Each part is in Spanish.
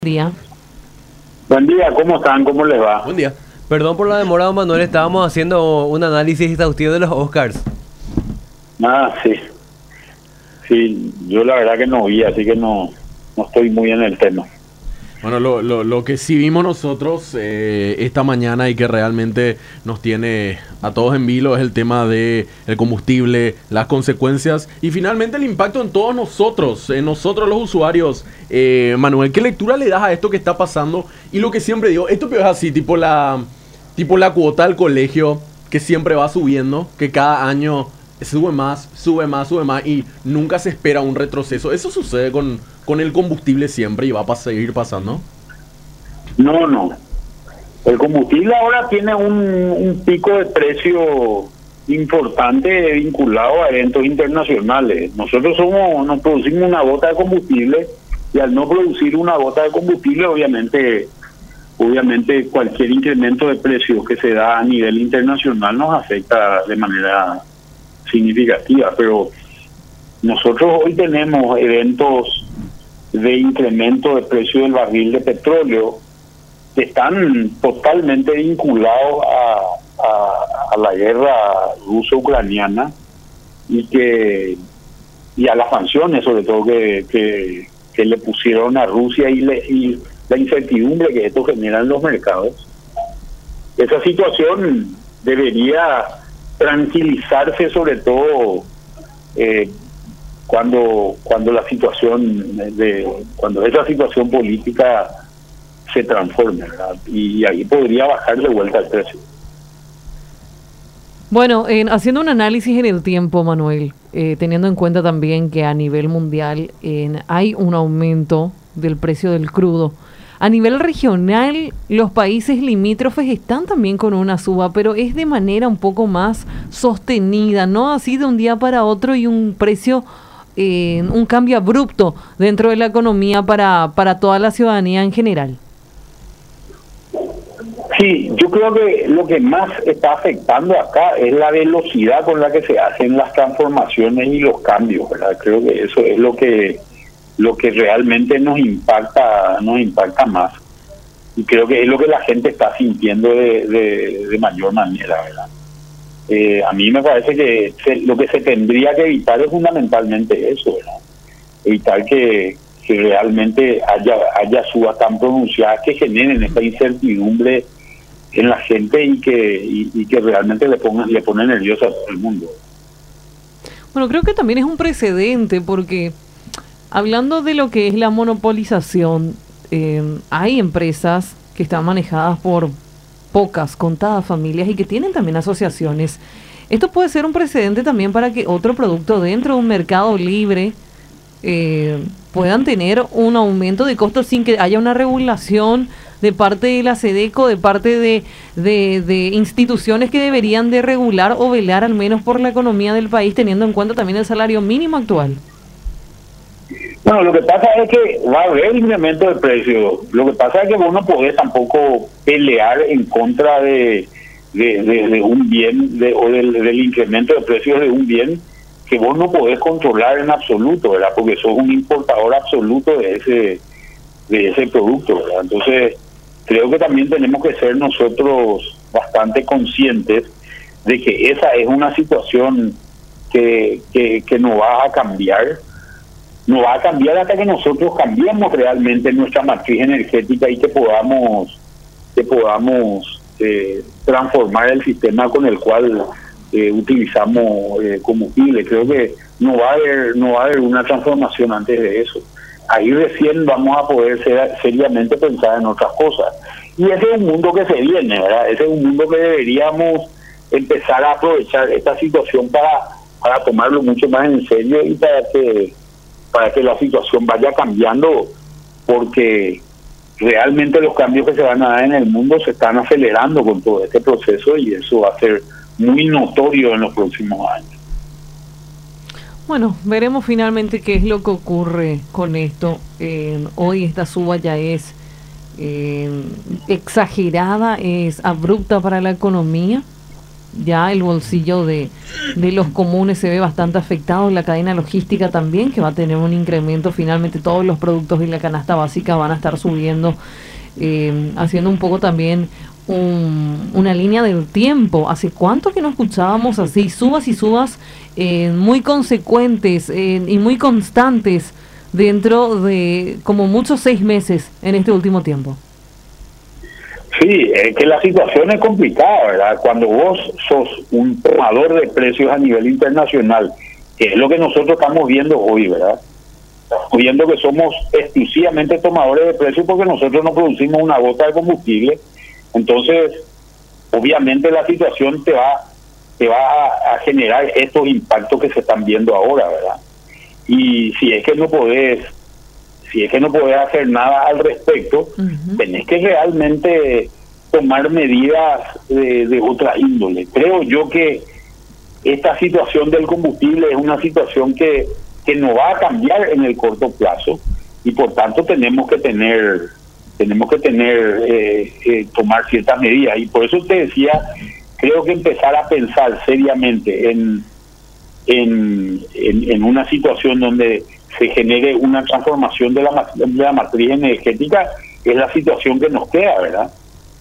Día. Buen día, ¿cómo están? ¿Cómo les va? Buen día. Perdón por la demora, don Manuel. Estábamos haciendo un análisis exhaustivo de los Oscars. Sí. Sí, yo la verdad que no vi, así que no estoy muy en el tema. Bueno, lo que sí vimos nosotros esta mañana y que realmente nos tiene a todos en vilo es el tema de el combustible, las consecuencias y finalmente el impacto en todos nosotros, en nosotros los usuarios. Manuel, ¿qué lectura le das a esto que está pasando? Y lo que siempre digo, esto es así, tipo la cuota al colegio que siempre va subiendo, que cada año sube más y nunca se espera un retroceso. Eso sucede con el combustible siempre y va a seguir pasando. No. El combustible ahora tiene un pico de precio importante vinculado a eventos internacionales. Nosotros nos producimos una gota de combustible y al no producir una gota de combustible, obviamente cualquier incremento de precios que se da a nivel internacional nos afecta de manera significativa, pero nosotros hoy tenemos eventos de incremento de precio del barril de petróleo que están totalmente vinculados a la guerra ruso-ucraniana y a las sanciones sobre todo que le pusieron a Rusia y la incertidumbre que esto genera en los mercados. Esa situación debería tranquilizarse, sobre todo cuando esa situación política se transforme, ¿verdad? Y ahí podría bajar de vuelta el precio. Bueno, haciendo un análisis en el tiempo, Manuel, teniendo en cuenta también que a nivel mundial hay un aumento del precio del crudo. A nivel regional, los países limítrofes están también con una suba, pero es de manera un poco más sostenida, no así de un día para otro y un precio, un cambio abrupto dentro de la economía para toda la ciudadanía en general. Sí, yo creo que lo que más está afectando acá es la velocidad con la que se hacen las transformaciones y los cambios, ¿verdad? Creo que eso es lo que realmente nos impacta más, y creo que es lo que la gente está sintiendo de mayor manera, ¿verdad? A mí me parece que lo que se tendría que evitar es fundamentalmente eso, ¿verdad? Evitar que realmente haya subas tan pronunciadas que generen esta incertidumbre en la gente y que realmente le pone nervioso a todo el mundo. Bueno, creo que también es un precedente porque hablando de lo que es la monopolización, hay empresas que están manejadas por pocas, contadas familias y que tienen también asociaciones. Esto puede ser un precedente también para que otro producto dentro de un mercado libre puedan tener un aumento de costos sin que haya una regulación de parte de la SEDECO, de parte de instituciones que deberían de regular o velar al menos por la economía del país, teniendo en cuenta también el salario mínimo actual. Bueno, lo que pasa es que va a haber incremento de precios. Lo que pasa es que vos no podés tampoco pelear en contra de un bien o del incremento de precios de un bien que vos no podés controlar en absoluto, ¿verdad? Porque sos un importador absoluto de ese producto, ¿verdad? Entonces, creo que también tenemos que ser nosotros bastante conscientes de que esa es una situación que no va a cambiar. No va a cambiar hasta que nosotros cambiemos realmente nuestra matriz energética y que podamos transformar el sistema con el cual utilizamos combustible. Creo que no va a haber una transformación antes de eso. Ahí recién vamos a poder seriamente pensar en otras cosas. Y ese es un mundo que se viene, ¿verdad? Ese es un mundo que deberíamos empezar a aprovechar esta situación para tomarlo mucho más en serio y para que la situación vaya cambiando, porque realmente los cambios que se van a dar en el mundo se están acelerando con todo este proceso y eso va a ser muy notorio en los próximos años. Bueno, veremos finalmente qué es lo que ocurre con esto. Hoy esta suba ya es exagerada, es abrupta para la economía. ya el bolsillo de los comunes se ve bastante afectado, la cadena logística también, que va a tener un incremento, finalmente todos los productos de la canasta básica van a estar subiendo, haciendo un poco también una línea del tiempo. ¿Hace cuánto que no escuchábamos así, subas y subas muy consecuentes y muy constantes dentro de como muchos 6 meses en este último tiempo? Sí, es que la situación es complicada, ¿verdad? Cuando vos sos un tomador de precios a nivel internacional, que es lo que nosotros estamos viendo hoy, ¿verdad? Estamos viendo que somos exclusivamente tomadores de precios porque nosotros no producimos una gota de combustible. Entonces, obviamente la situación te va a generar estos impactos que se están viendo ahora, ¿verdad? Y si es que no podés hacer nada al respecto, tenés que realmente tomar medidas de otra índole. Creo yo que esta situación del combustible es una situación que no va a cambiar en el corto plazo y por tanto tenemos que tomar ciertas medidas. Y por eso te decía, creo que empezar a pensar seriamente en una situación donde se genere una transformación de la matriz energética es la situación que nos queda, ¿verdad?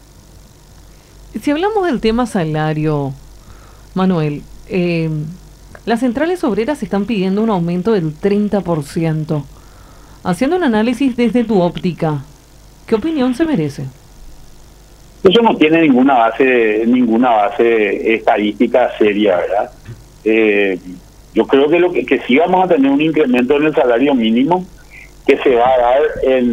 Si hablamos del tema salario, Manuel, las centrales obreras están pidiendo un aumento del 30%. Haciendo un análisis desde tu óptica, ¿qué opinión se merece? Eso no tiene ninguna base estadística seria, ¿verdad? Yo creo que sí vamos a tener un incremento en el salario mínimo que se va a dar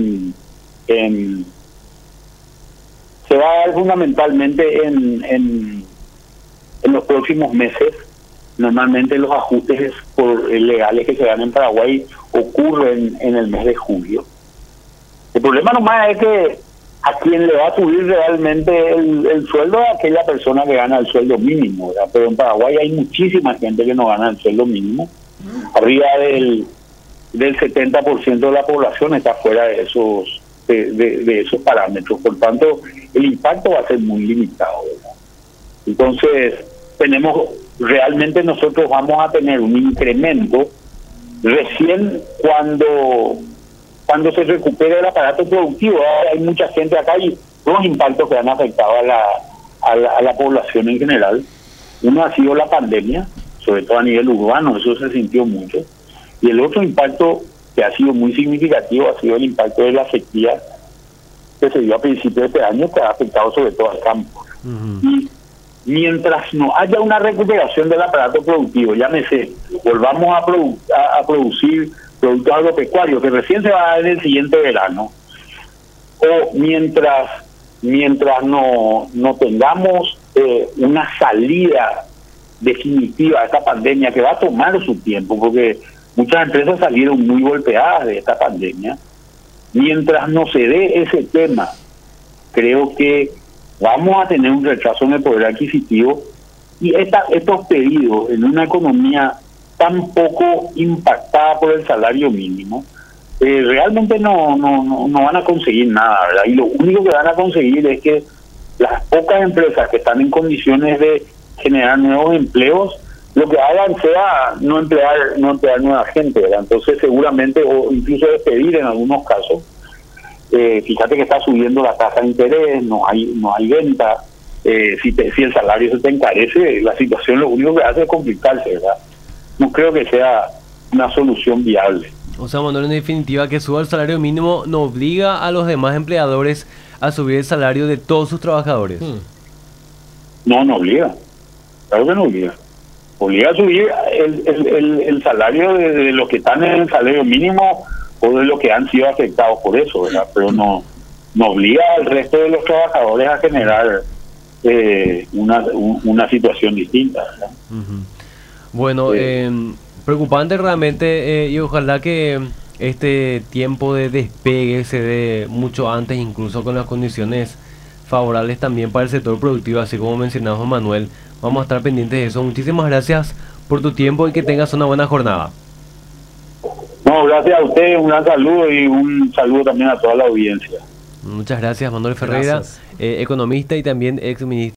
fundamentalmente en los próximos meses. Normalmente los ajustes legales que se dan en Paraguay ocurren en el mes de julio. El problema nomás es que a quien le va a subir realmente el sueldo es aquella persona que gana el sueldo mínimo, ¿verdad? Pero en Paraguay hay muchísima gente que no gana el sueldo mínimo. Arriba del 70% de la población está fuera de esos parámetros. Por tanto, el impacto va a ser muy limitado, ¿verdad? Entonces, realmente nosotros vamos a tener un incremento recién cuando se recupere el aparato productivo. Hay mucha gente acá y dos impactos que han afectado a la población en general. Uno ha sido la pandemia, sobre todo a nivel urbano, eso se sintió mucho. Y el otro impacto que ha sido muy significativo ha sido el impacto de la sequía que se dio a principios de este año, que ha afectado sobre todo al campo. Y mientras no haya una recuperación del aparato productivo, llámese, volvamos a producir productos agropecuarios, que recién se va a dar en el siguiente verano, o mientras no tengamos una salida definitiva de esta pandemia, que va a tomar su tiempo, porque muchas empresas salieron muy golpeadas de esta pandemia, mientras no se dé ese tema, creo que vamos a tener un retraso en el poder adquisitivo y estos pedidos en una economía tan poco impactada por el salario mínimo, realmente no van a conseguir nada, ¿verdad? Y lo único que van a conseguir es que las pocas empresas que están en condiciones de generar nuevos empleos, lo que hagan sea no emplear nueva gente, ¿verdad? Entonces seguramente, o incluso despedir en algunos casos. Fíjate que está subiendo la tasa de interés, no hay venta. Si el salario se te encarece, la situación lo único que hace es complicarse, ¿verdad? No creo que sea una solución viable. O sea, Manuel, en definitiva, que suba el salario mínimo no obliga a los demás empleadores a subir el salario de todos sus trabajadores. No obliga. Claro que no obliga. Obliga a subir el salario de los que están en el salario mínimo o de los que han sido afectados por eso, ¿verdad? Pero no obliga al resto de los trabajadores a generar una situación distinta, ¿verdad? Bueno, preocupante realmente, y ojalá que este tiempo de despegue se dé mucho antes, incluso con las condiciones favorables también para el sector productivo, así como mencionamos, Manuel. Vamos a estar pendientes de eso. Muchísimas gracias por tu tiempo y que tengas una buena jornada. No, gracias a ustedes, un gran saludo y un saludo también a toda la audiencia. Muchas gracias, Manuel Ferreira, economista y también ex ministro.